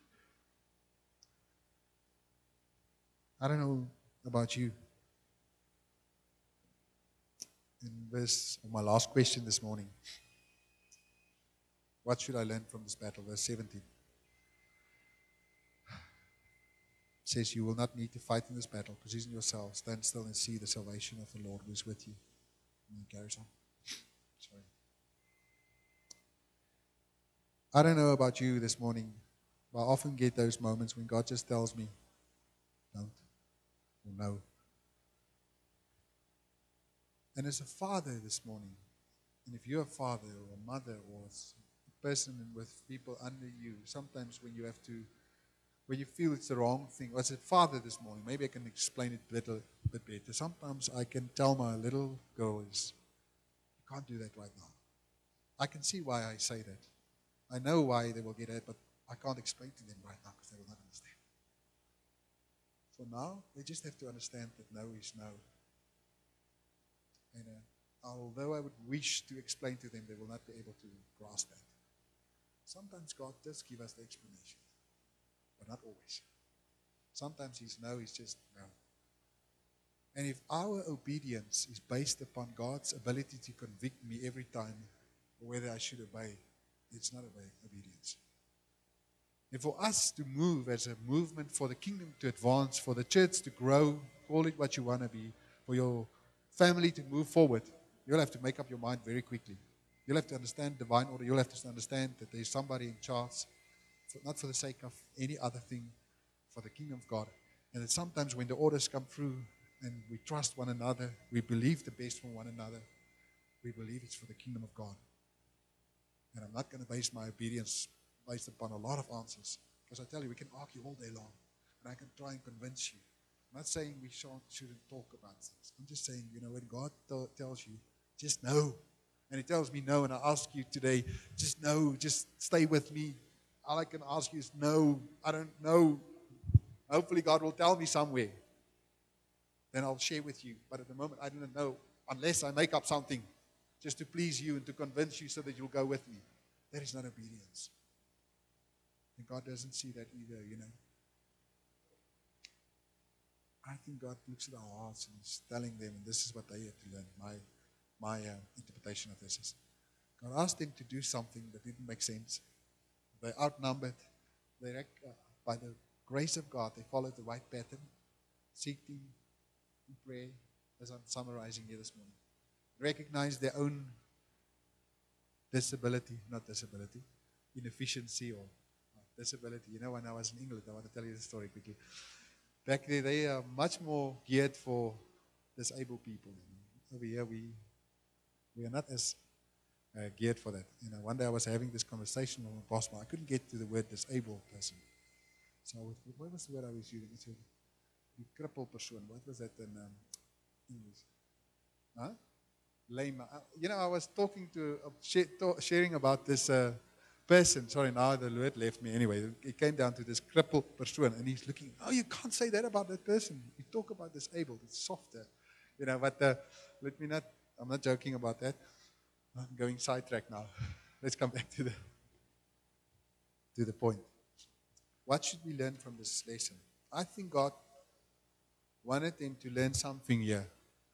I don't know about you. In verse, my last question this morning. What should I learn from this battle? Verse seventeen. It says, you will not need to fight in this battle. Position yourselves. Stand still and see the salvation of the Lord who is with you. And he carries on. Sorry. I don't know about you this morning, but I often get those moments when God just tells me, don't, or no. And as a father this morning, and if you're a father or a mother or a person with people under you, sometimes when you have to, when you feel it's the wrong thing, as a father this morning, maybe I can explain it a little bit better. Sometimes I can tell my little girls, you can't do that right now. I can see why I say that. I know why they will get it, but I can't explain to them right now because they will not understand. For now, they just have to understand that no is no. And uh, although I would wish to explain to them, they will not be able to grasp that. Sometimes God does give us the explanation, but not always. Sometimes his no is just no. And if our obedience is based upon God's ability to convict me every time whether I should obey, it's not obedience. And for us to move as a movement, for the kingdom to advance, for the church to grow, call it what you want to be, for your family to move forward, you'll have to make up your mind very quickly. You'll have to understand divine order. You'll have to understand that there's somebody in charge, for, not for the sake of any other thing, for the kingdom of God. And that sometimes when the orders come through and we trust one another, we believe the best from one another, we believe it's for the kingdom of God. And I'm not going to base my obedience based upon a lot of answers. Because I tell you, we can argue all day long. And I can try and convince you. I'm not saying we shouldn't talk about things. I'm just saying, you know, when God t- tells you, just know. And he tells me no, and I ask you today, just know, just stay with me. All I can ask you is no, I don't know. Hopefully God will tell me somewhere. Then I'll share with you. But at the moment, I don't know, unless I make up something just to please you and to convince you so that you'll go with me. That is not obedience. And God doesn't see that either, you know. I think God looks at our hearts and He's telling them, and this is what they have to learn. My, my uh, interpretation of this is, God asked them to do something that didn't make sense. They outnumbered. They, uh, by the grace of God, they followed the right pattern, seeking in prayer, as I'm summarizing here this morning. Recognize their own disability, not disability, inefficiency or disability. You know, when I was in England, I want to tell you the story quickly. Back there, they are much more geared for disabled people. Over here, we we are not as uh, geared for that. You know, one day I was having this conversation with my boss, but I couldn't get to the word disabled person. So what was the word I was using? It's a crippled person. What was that in um, English? Huh? Lame. You know, I was talking to, uh, sharing about this uh, person. Sorry, now the word left me. Anyway, it came down to this crippled person, and he's looking, oh, you can't say that about that person. You talk about disabled. It's softer. You know, but uh, let me not, I'm not joking about that. I'm going sidetrack now. Let's come back to the, to the point. What should we learn from this lesson? I think God wanted them to learn something here.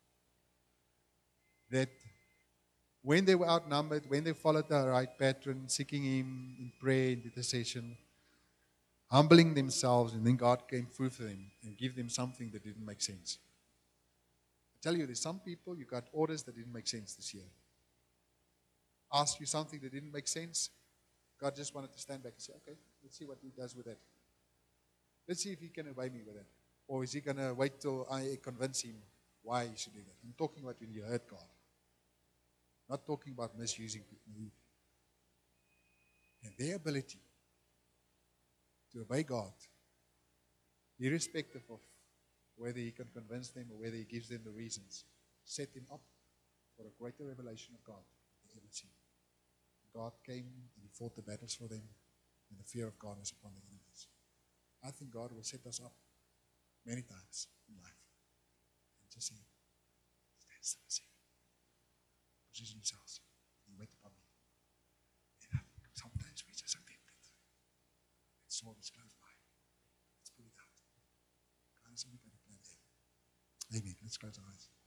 That when they were outnumbered, when they followed the right pattern, seeking Him in prayer, in intercession, humbling themselves, and then God came through for them and gave them something that didn't make sense. I tell you, there's some people, you got orders that didn't make sense this year. Ask you something that didn't make sense. God just wanted to stand back and say, okay, let's see what He does with that. Let's see if He can obey me with that. Or is He going to wait till I convince Him why He should do that? I'm talking about when you hurt God. Not talking about misusing people. And their ability to obey God, irrespective of whether He can convince them or whether He gives them the reasons, set them up for a greater revelation of God. ever seen. God came and He fought the battles for them, and the fear of God was upon the enemies. I think God will set us up many times in life and just say, stand still and see. Position yourselves and wait upon me. And sometimes we just are tempted. That sword is close by. Let's pull it out. God has only got a plan there. Amen. Let's close our eyes.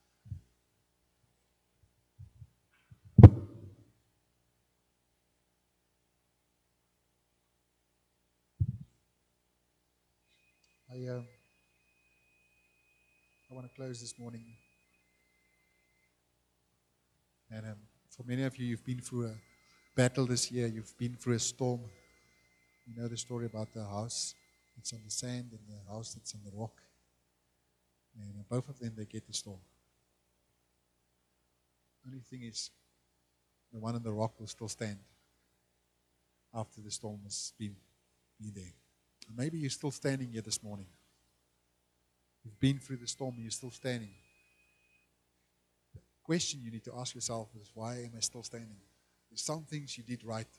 I, uh, I want to close this morning. And um, for many of you, you've been through a battle this year. You've been through a storm. You know the story about the house that's on the sand and the house that's on the rock. And uh, both of them, they get the storm. Only thing is, the one on the rock will still stand after the storm has been, been there. And maybe you're still standing here this morning. You've been through the storm and you're still standing. The question you need to ask yourself is, why am I still standing? There's some things you did right.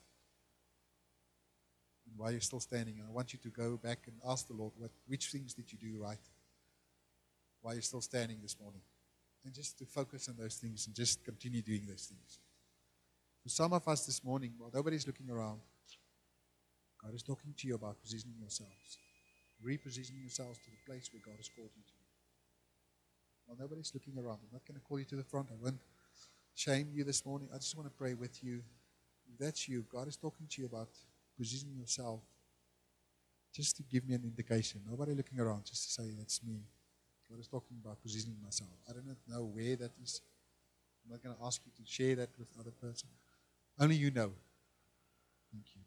And why you're still standing. And I want you to go back and ask the Lord, what, which things did you do right? Why you're still standing this morning? And just to focus on those things and just continue doing those things. For some of us this morning, while nobody's looking around, God is talking to you about positioning yourselves. Repositioning yourselves to the place where God has called you to. While nobody's looking around, I'm not going to call you to the front. I won't shame you this morning. I just want to pray with you. If that's you, God is talking to you about positioning yourself. Just to give me an indication. Nobody looking around, just to say, that's me. God is talking about positioning myself. I don't know where that is. I'm not going to ask you to share that with other person. Only you know. Thank you.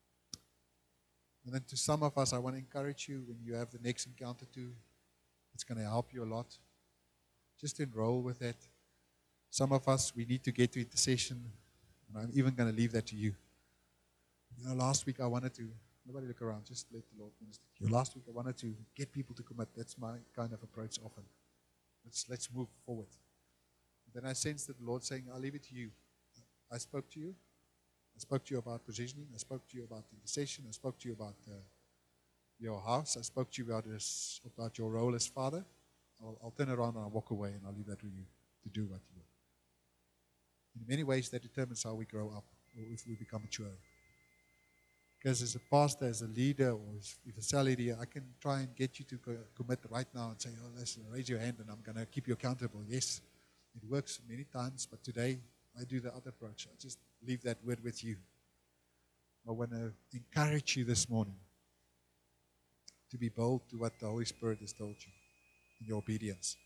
And then to some of us, I want to encourage you when you have the next encounter too. It's going to help you a lot. Just enroll with that. Some of us, we need to get to intercession. And I'm even going to leave that to you. You know, last week I wanted to, nobody look around, just let the Lord minister to you. Last week I wanted to get people to commit. That's my kind of approach often. Let's, let's move forward. Then I sensed that the Lord saying, I'll leave it to you. I spoke to you. I spoke to you about positioning. I spoke to you about intercession. I spoke to you about uh, your house. I spoke to you about, this, about your role as father. I'll, I'll turn around and I'll walk away and I'll leave that to you to do what you will. In many ways, that determines how we grow up or if we become mature. Because as a pastor, as a leader, or as a cell leader, I can try and get you to co- commit right now and say, oh, listen, raise your hand and I'm going to keep you accountable. Yes, it works many times, but today I do the other approach. I just leave that word with you. I want to encourage you this morning to be bold to what the Holy Spirit has told you in your obedience.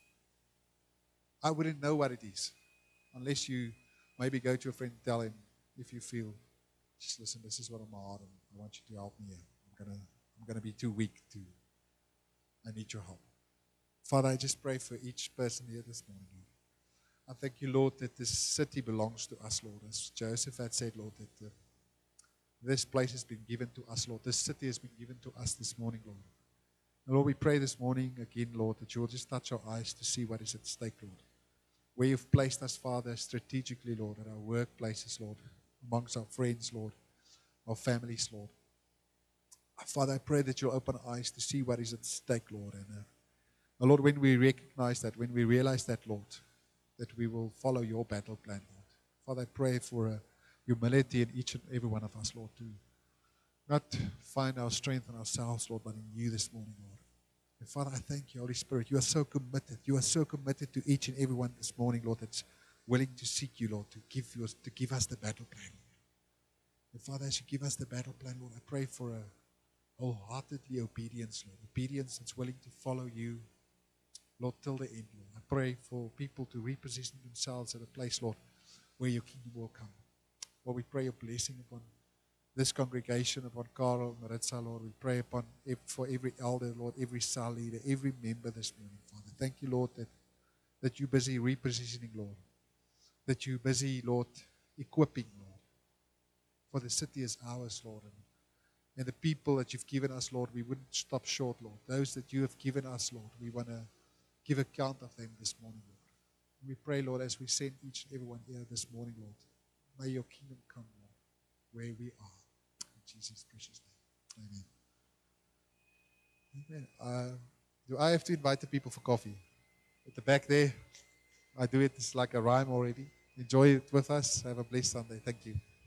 I wouldn't know what it is unless you maybe go to a friend and tell him, if you feel, just listen, this is what on my heart and I want you to help me here. I'm gonna, I'm gonna be too weak to, I need your help. Father, I just pray for each person here this morning, Lord. I thank you, Lord, that this city belongs to us, Lord. As Joseph had said, Lord, that uh, this place has been given to us, Lord. This city has been given to us this morning, Lord. And Lord, we pray this morning again, Lord, that you will just touch our eyes to see what is at stake, Lord. Where you've placed us, Father, strategically, Lord, at our workplaces, Lord, amongst our friends, Lord, our families, Lord. Father, I pray that you'll open our eyes to see what is at stake, Lord. And uh, Lord, when we recognize that, when we realize that, Lord, that we will follow your battle plan, Lord. Father, I pray for uh, humility in each and every one of us, Lord, to not find our strength in ourselves, Lord, but in you this morning, Lord. And Father, I thank you, Holy Spirit. You are so committed. You are so committed to each and every one this morning, Lord, that's willing to seek you, Lord, to give, you, to give us the battle plan. And Father, as you give us the battle plan, Lord, I pray for a wholeheartedly obedience, Lord. Obedience that's willing to follow you, Lord, till the end, Lord. I pray for people to reposition themselves at a place, Lord, where your kingdom will come. Lord, we pray your blessing upon this congregation, upon Carl, Maritza, Lord. We pray upon for every elder, Lord, every cell leader, every member this morning, Father. Thank you, Lord, that, that you're busy repositioning, Lord. That you're busy, Lord, equipping, Lord. For the city is ours, Lord. And, and the people that you've given us, Lord, we wouldn't stop short, Lord. Those that you have given us, Lord, we want to give account of them this morning, Lord. And we pray, Lord, as we send each and everyone here this morning, Lord, May your kingdom come, Lord, where we are. In Jesus' precious name. Amen. Amen. Uh, do I have to invite the people for coffee? At the back there, I do it. It's like a rhyme already. Enjoy it with us. Have a blessed Sunday. Thank you.